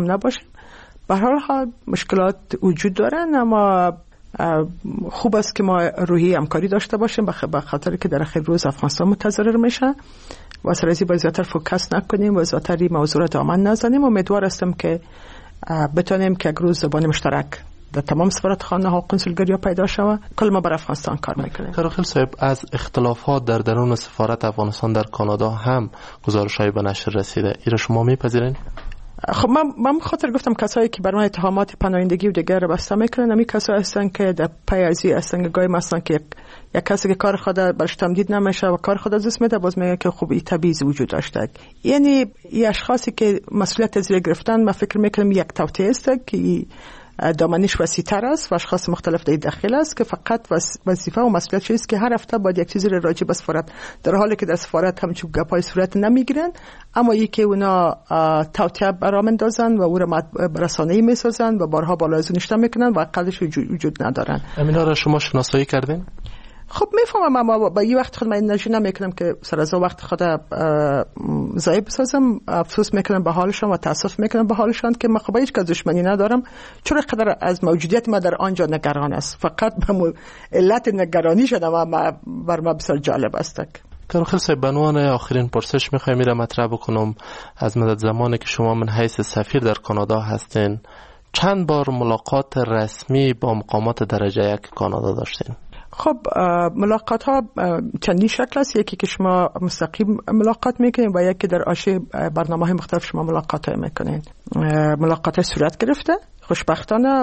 هم نباشیم. به هر حال مشکلات وجود دارن، اما خوب است که ما روحی همکاری داشته باشیم، به خاطر که در آخر روز افغانستان متضرر میشه و سر از این باید زیادتر فوکس نکنیم و زیادتر این موضوع را دامن نزنیم. امیدوار هستم که بتونیم که یک روز زبان مشترک در تمام سفارتخانه ها و کنسولگری پیدا شود. کل ما بر افغانستان کار میکنیم. کاروخیل صاحب، از اختلافات در درون سفارت افغانستان در کانادا هم گزارش‌های به نشر رسیده، اینا شما میپذیرین؟ خب من خاطر گفتم کسایی که برای اتهامات پناهندگی و دیگر رو بسته میکنن، همین کسایی هستن که در پی ازی هستن که گاهی مثلا که یک کسی که کار خود برش تمدید نمیشه و کار خود از دست میده، باز میگه که خب این تبعیض وجود داشته. یعنی این اشخاصی که مسئولیت از گرفتن، من فکر میکنم یک توطئه است که دامنش وسیع‌تر است و اشخاص مختلف در داخل است که فقط وظیفه و مسئولیت است که هر هفته باید یک چیزی راجع به سفارت، در حالی که در سفارت همچون گپای صورت نمیگیرن، اما یکی اونا توطئه برام اندازن و او را رسانه‌ای میسازن و بارها بالا از نشته میکنن و عقلش وجود ندارن. امینا را شما شناسایی کردین؟ خب میفهمم، اما با این وقت خود من نشون نمیکنم که سر از وقت خود ضایع بسازم. افسوس میکنم به حالشان و تاسف میکنم به حالشان که من خب هیچ کس دشمنی ندارم، چون قدر از موجودیت ما در آنجا نگران است، فقط به علت نگرانی شدم و بر ما بسیار جالب است. کاروخیل صاحب، به عنوان آخرین پرسش میخوایم میرم مطرح بکنم، از مدت زمانی که شما من حیث سفیر در کانادا هستین، چند بار ملاقات رسمی با مقامات درجه یک کانادا داشتین؟ خب ملاقات ها چندین شکل است. یکی که شما مستقیم ملاقات میکنین و یکی در آشه برنامه های مختلف شما ملاقات های میکنین. ملاقات های صورت گرفته خوشبختانه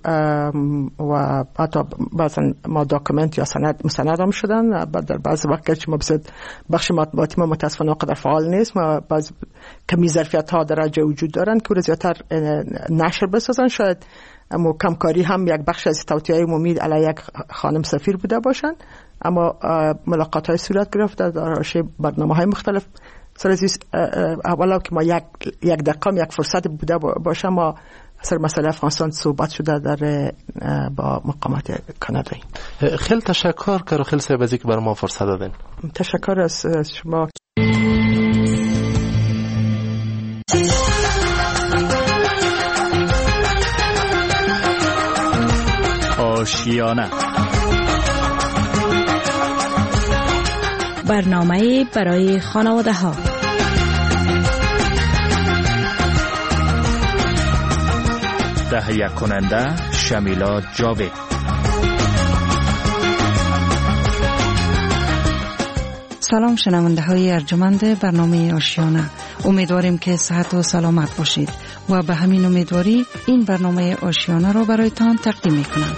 و حتی بعضا ما داکومنت یا مستند هم شدن. در بعض وقت که ما بخش مطبوعاتی ما متاسفانه قدر فعال نیست، ما بعض کمی ظرفیت ها در جای وجود دارن که زیادتر نشر بسازن. شاید اما کمکاری هم یک بخش از توطئه عمومی علیه یک خانم سفیر بوده باشند، اما ملاقات های صورت گرفته در راشه برنامه های مختلف. سر از اولا که ما یک دقیقه یک فرصت بوده باشه، ما سر مسئله افغانستان صحبت شده در با مقامات کانادایی. خیلی تشکر کاروخیل صاحب از اینکه برای ما فرصت دادین. تشکر از شما. آشیانه، برنامه برای خانواده ها. تهیه کننده شمیلا جاوید. سلام شنونده های ارجمند برنامه آشیانه، امیدواریم که صحت و سلامت باشید و به همین امیدواری این برنامه آشیانه را برایتان تقدیم میکنم.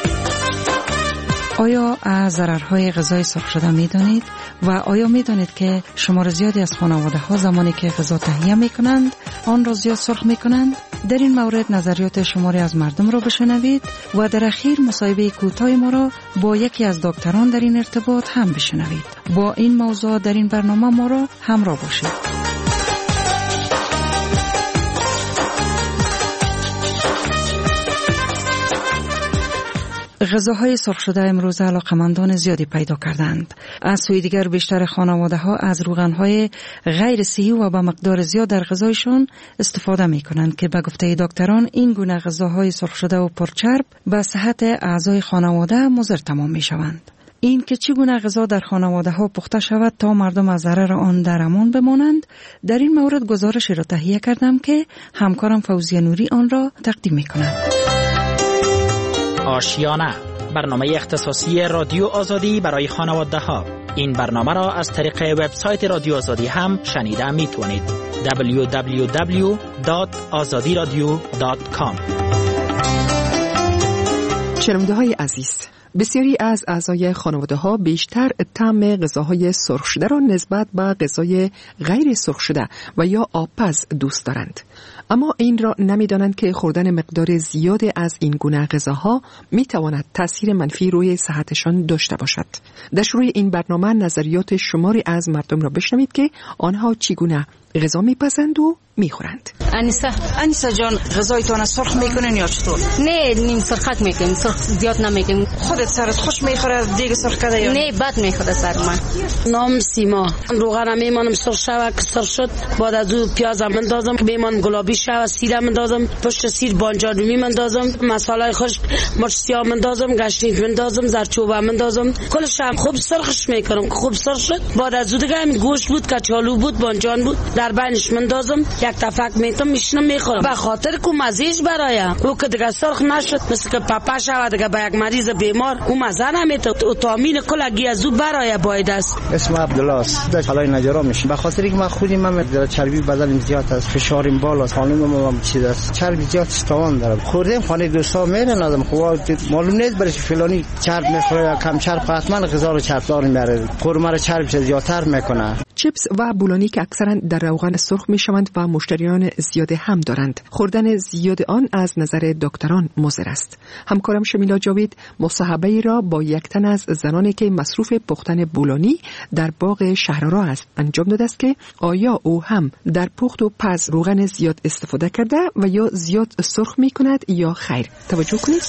آیا از ضررهای غذای سرخ شده میدانید و آیا میدانید که شمار زیادی از خانواده ها زمانی که غذا تهیه میکنند آن را زیاد سرخ میکنند؟ در این مورد نظریات شماری از مردم را بشنوید و در اخیر مصاحبه کوتاه ما را با یکی از دکتران در این ارتباط هم بشنوید. با این موضوع در این برنامه ما را همراه باشید. غذاهای سرخ شده امروز علاقمندان زیادی پیدا کردند. از سوی دیگر بیشتر خانواده ها از روغنهای غیر صحی و با مقدار زیاد در غذایشان استفاده می کنند که به گفته دکتران این گونه غذاهای سرخ شده و پرچرب به صحت اعضای خانواده مضر تمام می شوند. این که چگونه غذا در خانواده ها پخته شود تا مردم از ضرر آن در امان بمانند، در این مورد گزارشی را تهیه کردم که همکارم فوزیه نوری آن را تقدیم می کنند. آشیانه، برنامه اختصاصی رادیو آزادی برای خانواده ها. این برنامه را از طریق وبسایت رادیو آزادی هم شنیده می توانید. www.azadiradio.com. شنونده های عزیز، بسیاری از اعضای خانواده ها بیشتر طعم غذاهای سرخ شده را نسبت به غذای غیر سرخ شده و یا آبپز دوست دارند. اما این را نمی‌دانند که خوردن مقدار زیادی از این گونه غذاها می‌تواند تأثیر منفی روی صحتشان داشته باشد. در شروع این برنامه نظریات شماری از مردم را بشنوید که آنها چگونه غذا میپسند و میخورند. انیسه جان، غذایتان سرخ میکنین یا چطور؟ نه، نیم سرخت میکنیم، سرخ زیاد نمیکنیم. خودت سرت خوش میخوره دیگه سرخ کرده یا نه؟ بد میخوره سر من. نام سیما، روغن میمانم سرخ شود که سرخ شد، بعد از او پیاز میندازم که میمان گلابی شو سیره مندازم، پشت سیر بانجانومی مندازم، مساله خشک مرچ سیاه مندازم، گشنیج مندازم، زرچوبه مندازم، کلش هم خوب سرخش میکنم. خوب سرخ شد بعد از دیگه هم گوشت بود، کچالو بود، بانجان بود، در بینش مندازم، یک تفک میتم میشنم میخورم. به خاطر که مزهش برایم او که دیگه سرخ نشد مثل که پپا شود دیگه به یک مریض بیمار او مزه نمیته. او تامین کلگی از او برای باید است. اسم عبدالله است. در حالای نجارا میشه. به خاطر اینکه من خودم چربی بدنم زیاد است، فشارم بالا است، خانمم چیز است، چربی زیاد استوان دارم. خوردم خانه دوستا میرن آدم خب معلوم نیست برای فلانی چرب میخوره یا کم چرب، حتما غذا رو چرب دار میاره. خورما رو چرب زیادتر میکنه. چیپس و بولونی که اکثرا در روغن سرخ میشوند و مشتریان زیاد هم دارند. خوردن زیاد آن از نظر دکتران مضر است. همکارم شمیلا جاوید مصاحبه‌ای را با یک تن از زنانی که مصروف پختن بولونی در باغ شهرآرا است انجام داده است که آیا او هم در پخت و پز روغن زیاد استفاده کرده و یا زیاد سرخ میکند یا خیر. توجه کنید.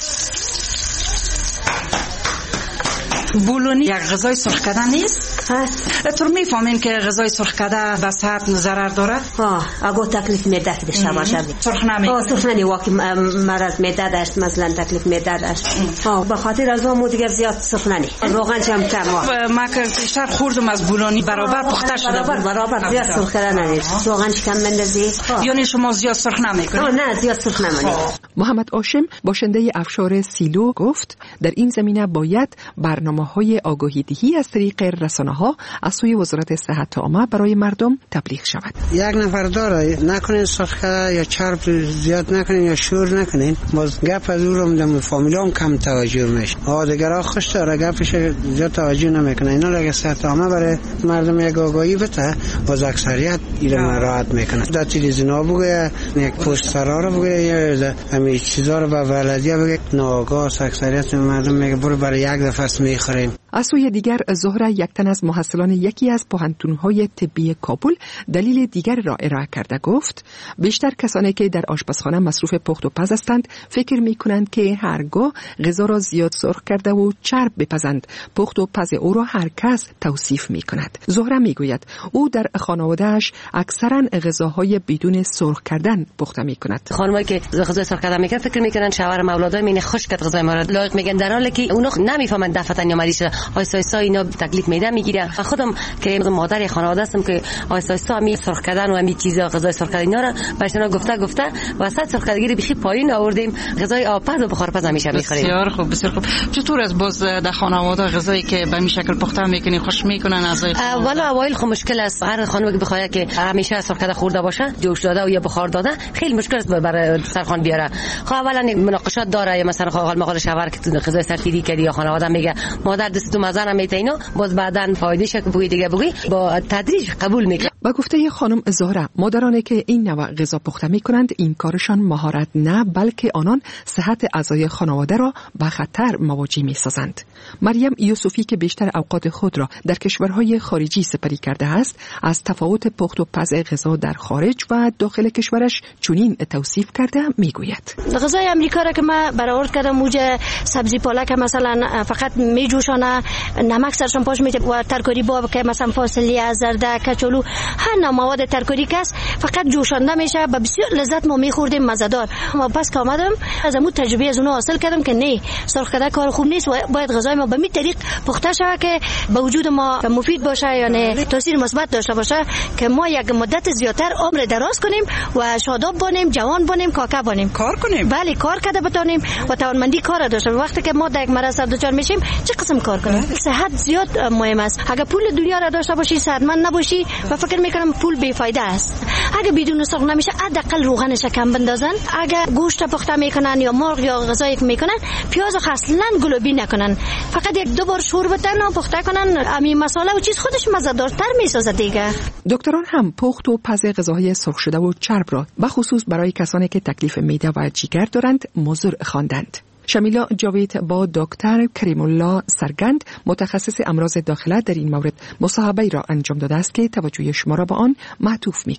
بولونی یک غذای سرخ کرده نیست؟ هست. تو میفهمین که غذای سرخ کرده به صحت ضرر داره؟ اگه تکلیف میده که داشته باشه. سرخ نمی. سرخ نمی واقعی مرض میده داشت، مثلا تکلیف میده داشت. به خاطر از ما دیگه زیاد سرخ نمی. روغنش هم کم. ما که بیشتر خوردم از بولونی برابر پخته شده. برابر زیاد سرخ کردن نیست. روغنش کم مندازی. یعنی شما زیاد سرخ نمیکنید؟ نه زیاد سرخ نمیکنید. محمد هاشم باشنده افشار سیلو گفت در این زمینه باید برنامه‌های آگاهی‌دهی از طریق رسانه‌ها از سوی وزارت صحت عامه برای مردم تبلیغ شود. یک نفر داره نکنین سرخ یا چرب زیاد نکنین یا شور نکنین، باز گپ از او رو دم فامیلام کم توجه میشه. دیگرها خوش داره گپش زیاد توجه نمیکنه. اینا اگه صحت عامه برای مردم یک آگاهی بده باز اکثریت اینا راحت میکنه. در تلویزیون بگه، یک پوسترها رو بگه یا همین چیزا رو به بلدیه بگه، ناآگاه اکثریت مردم میگه برو برای یک دفعه میخوریم. از سوی دیگر زهره یک تن از محصلان یکی از پوهنتون‌های طبی کابل دلیل دیگر را ارائه کرده گفت بیشتر کسانی که در آشپزخانه مصروف پخت و پز هستند فکر می‌کنند که هرگاه غذا را زیاد سرخ کرده و چرب بپزند پخت و پز او را هر کس توصیف می‌کند. زهره میگوید او در خانواده‌اش اکثرا غذاهای بدون سرخ کردن پخته می‌کند. خانمایی که غذا سرخ کردن می‌کنن فکر می‌کنن شوهر مولادای مینه خشک غذای ما را لایق میگن، در حالی که اونا نمی‌فهمند دفعتاً یا مریض آیسا اینا تکلیف میده میگیره. خودم که مادر خانواده هستم که آیسا می سرخ کردن و همین چیزا غذای سرخ کردن اینا را برشون گفته وسط سرخ کردگی بخی پایین آوردیم، غذای آبپز و بخارپز همیشه میخوریم. بسیار خوب بسیار خوب. چطور از باز در خانواده غذایی که به این شکل پخته میکنین خوش میکنن از والا اوایل خو مشکل است. هر خانم که بخواد که همیشه سرخ کرده خورده باشه، جوش داده و یا بخار داده خیلی مشکل است برای سرخوان بیاره. خب اولا مناقشات داره، مثلا حال مقال شوهر که غذای سرتیری کردی یا خانواده میگه مادر دست تو مزه نمیته اینو باز بعدن فایدهش بگوی دیگه بگوی با تدریج قبول میکنه. با گفته خانم زهره مادرانی که این نوع غذا پخته میکنند این کارشان مهارت نه بلکه آنان صحت اعضای خانواده را به خطر مواجه میسازند. مریم یوسفی که بیشتر اوقات خود را در کشورهای خارجی سپری کرده است از تفاوت پخت و پز غذا در خارج و داخل کشورش چنین توصیف کرده میگوید غذای امریکا را که من برآورد کردم موجه سبزی پالک مثلا فقط میجوشانه، نمک سرشان پاش میده و ترکاری باب که مثلا فاصله زرده کچالو هر نوع مواد ترکاری کس فقط جوشانده میشه. با بسیار لذت ما میخوردیم مزه‌دار. ما پس که آمدم از اون تجربه از اونها حاصل کردم که نه سرخ کردن کار خوب نیست و باید غذای ما به این طریق پخته شود که به وجود ما مفید باشه یا نه تاثیر مثبت داشته باشه که ما یک مدت زیاتر عمر دراز کنیم و شاداب باشیم، جوان باشیم، کاکا باشیم، کار کنیم. بله کار کرده بتونیم و توانمندی کار داشته. وقتی که ما در یک مرض دچار میشیم چه قسم کار کنیم؟ صحت زیاد مهم است. اگر پول دنیا را داشته باشی صحتمند نباشی و فکر میکنم پول بیفایده است. اگر بدون سرخ نمیشه حداقل روغنش کم بندازن. اگر گوشت پخته میکنن یا مرغ یا غذایی که میکنن پیاز اصلا گلوبی نکنن، فقط یک دو بار شور بدن و پخته کنن. همین مساله و چیز خودش مزه‌دارتر میسازه دیگه. دکتران هم پخت و پز غذاهای سرخ شده و چرب را به خصوص برای کسانی که تکلیف معده و جگر دارند مضر خواندند. شمیلا جاوید با دکتر کریم الله سرگند متخصص امراض داخله در این مورد مصاحبه را انجام داده است که توجه شما را به آن معطوف می‌کنیم.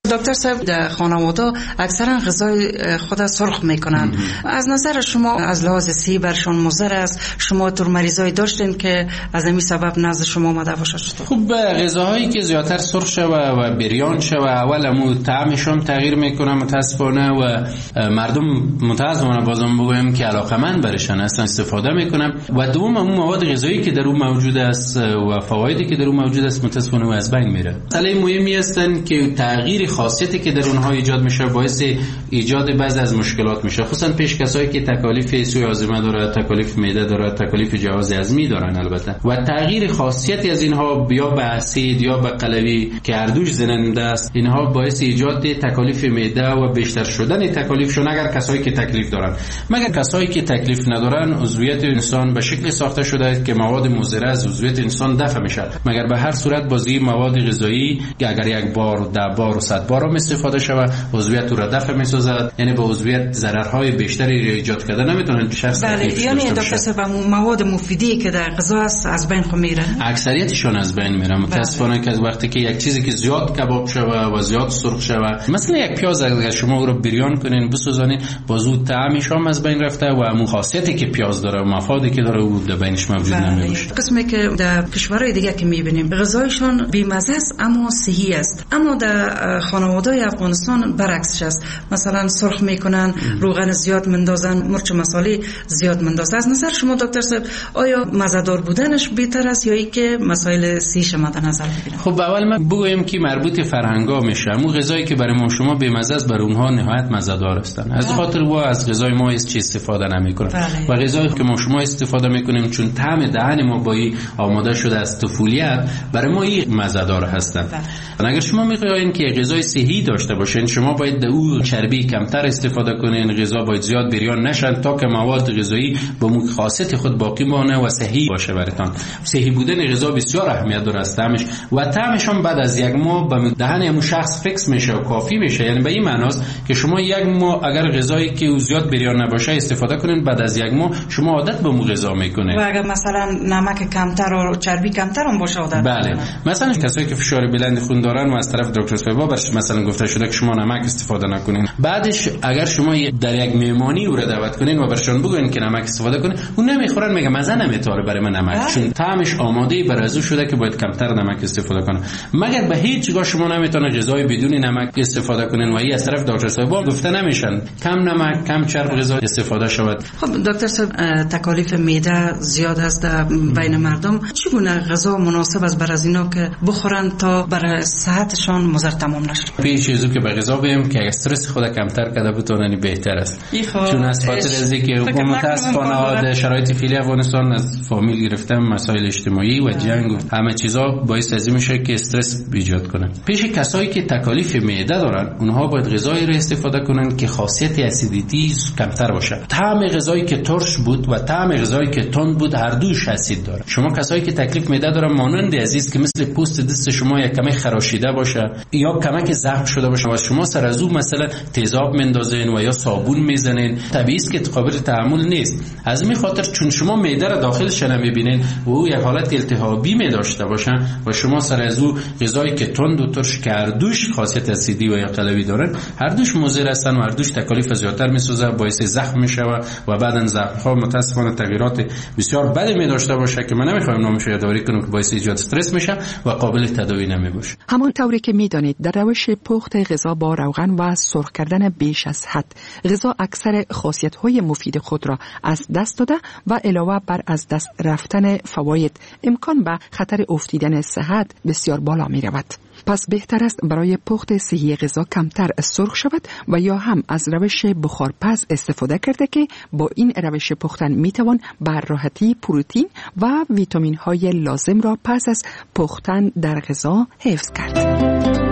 دکتر صاحب در خانواده اکثرا غذای خود سرخ میکنن. از نظر شما از لحاظ صحی برشون مضر است؟ شما تو مریضای داشتین که از همین سبب نزد شما مدوا شد؟ خب غذاهایی که زیاتر سرخ شوه و بریان شوه اول طعمش هم تغییر میکنه متاسفانه و مردم متاسفانه بازم بگویم که علاقمند برشان هستن استفاده میکنن و دوم اون مواد غذایی که در اون موجود است و فوایدی که در اون موجود است متاسفانه از بین میره. مسئله مهمی هستن که تغییر خاصیتی که در اونها ایجاد میشه باعث ایجاد بعضی از مشکلات میشه، خصوصا پیش کسایی که تکالیف سوی هاضمه داره، تکالیف معده داره، تکالیف جهاز هضمی دارن البته و تغییر خاصیتی از اینها یا به اسید یا به قلوی که هر دوش زننده است اینها باعث ایجاد تکالیف معده و بیشتر شدن تکالیفشون اگر کسایی که تکلیف دارن. مگر کسایی که تکلیف ندارن عضویت انسان به شکل ساخته شده است که مواد مضر از عضویت انسان دفع میشه. مگر به هر صورت بازی مواد غذایی که اگر یک بار 10 بار و 100 بار هم استفاده شود عضویت را دفع می‌سازد، یعنی به عضویت ضررهای بیشتری ایجاد کرده نمیتونه شخص. بله، یعنی دکتر صاحب مواد مفیدی که در غذا است از بین خو میره، اکثریتشون از بین میره. متاسفانه که وقتی که یک چیزی که زیاد کباب شوه و زیاد سرخ شوه، مثلا یک پیاز اگر شما او رو بریان کنین بسوزانین بازو طعمش هم از بین رفته و همون خاصیتی که پیاز داره و مفادی که داره او در بینش موجود نمیشه. قسمی که در کشورهای دیگه که میبینیم غذایشون بی‌مزه است اما صحی است، اما در خانواده‌های افغانستان برعکسش است. مثلا سرخ میکنن، روغن زیاد مندازن، مرچ مساله زیاد مندازن. از نظر شما دکتر صاحب آیا مزه‌دار بودنش بهتر است یا اینکه مسائل صحیش مد نظر بگیرن؟ خب اول من بگویم که مربوط فرهنگا میشه. اون غذایی که برای ما شما بی‌مزه است برای اونها نهایت مزه‌دار هستن. از خاطر و از غذای ما هیچ چیز استفاده نمیکنن و غذایی که ما شما استفاده میکنیم چون طعم دهن ما با آماده شده از طفولیت برای ما این مزه‌دار هستن. اگر شما میخواین که غذای صحی داشته باشین شما باید او چربی کمتر استفاده کنین، غذا باید زیاد بریان نشن تا که مواد غذایی با خاصیت خود باقی مانه و صحی باشه براتون. صحی بودن غذا بسیار اهمیت داره از طعمش و طعمش هم بعد از یک ماه به دهن همون شخص فیکس میشه و کافی میشه. یعنی به این معناست که شما یک ماه اگر غذایی که زیاد بریان نباشه استفاده کنین بعد از یک ماه شما عادت به اون غذا میکنین. و اگر مثلا نمک کمتر و چربی کمتر هم باشه عادت. بله، مثلا کسایی که فشار بلند خون دارن و از طرف دکتر فیبا برش مثلا گفته شده که شما نمک استفاده نکنین، بعدش اگر شما در یک مهمانی او را دعوت کنین و برشون بگین که نمک استفاده کنین اون نمیخورن، میگه مزه نمیتاره برای من نمک، چون طعمش آماده برای ازو شده که باید کمتر نمک استفاده کنه. مگر به هیچ جا شما نمیتونه غذای بدون نمک استفاده کنین و این از طرف دکتر فیبا گفته نمیشن کم نمک کم چرب غذا استفاده شود. خب دکتر صاحب تکالیف معده زیاد است بین مردم، چگونه غذا مناسب است برای اینا که بخورن تا برای صحتشان مضر تمام نشه؟ پیش چیزی که به غذا بیم که استرس خود کمتر کرده بتونن بهتر است، چون از خاطر از اینکه متاسفانه شرایط فعلی افغانستان از فامیل گرفتن مسائل اجتماعی و جنگ و همه چیزا باعث از این میشه که استرس ایجاد کنه. پیش کسایی که تکالیف معده دارن اونها باید غذایی رو استفاده کنن که خاصیت اسیدیتی کمتر باشه. طعم غذایی که ترش بود و طعم غذایی که تند بود هر دوش اسید داره. شما کسایی که تکلیف معده دارن مانند عزیز که مثل پوست دست شما یک کمی خراشیده باشه یا کمک زخم شده باشه و شما سر از اون مثلا تیزاب مندازین و یا صابون میزنین، طبیعی است که قابل تحمل نیست. از این خاطر چون شما معده را داخلش نمیبینین و او یک حالت التهابی می داشته باشه و شما سر از اون غذایی که تند و ترش که هر دوش خاصیت اسیدی و یا قلوی دارن هر دوش مضر هستن و هر دوش تکالیف زیادتر میسازه، باعث زخم میشه و بعدن زخم ها متاسفانه تغییرات بسیار بدی می داشته باشه که من نمیخوام نامش رو یادآوری کنم که باعث ایجاد استرس میشه و قابل تداوی نمیباشه. همون طوری که میدانید در روش پخت غذا با روغن و سرخ کردن بیش از حد غذا اکثر خاصیت‌های مفید خود را از دست داده و علاوه بر از دست رفتن فواید امکان به خطر افتیدن صحت بسیار بالا می رود. پس بهتر است برای پخت صحی غذا کمتر سرخ شود و یا هم از روش بخارپز استفاده کرده که با این روش پختن می توان بر راحتی پروتئین و ویتامین های لازم را پس از پختن در غذا حفظ کرد.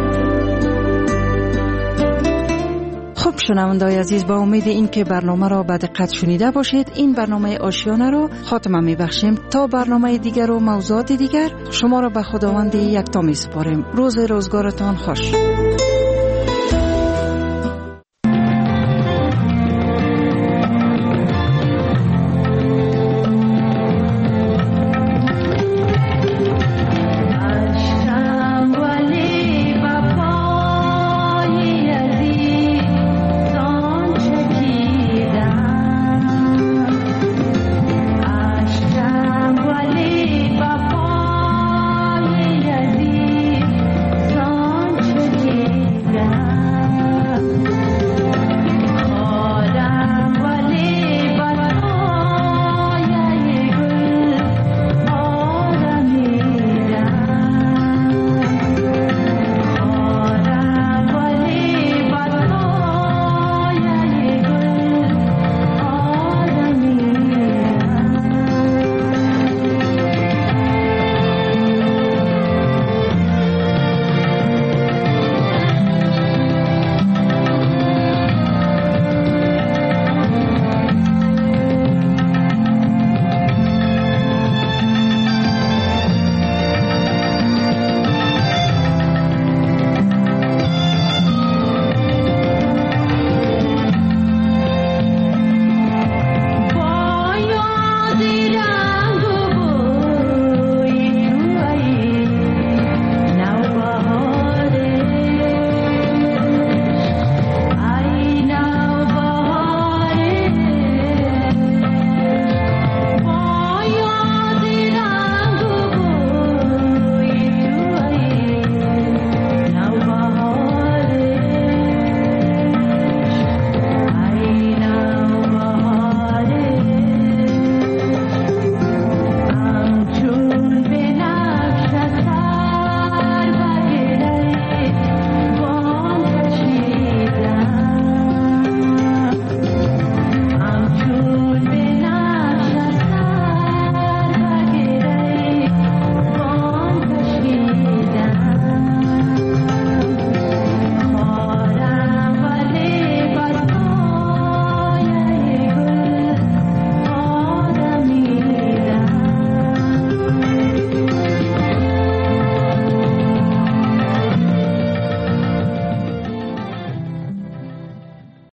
خب شنونده‌های عزیز، با امید این که برنامه را به دقت شنیده باشید این برنامه آشیانه را خاتمه می‌بخشیم. تا برنامه دیگر و موضوعات دیگر شما را به خداوند یکتا می‌سپاریم. روز روزگارتان خوش.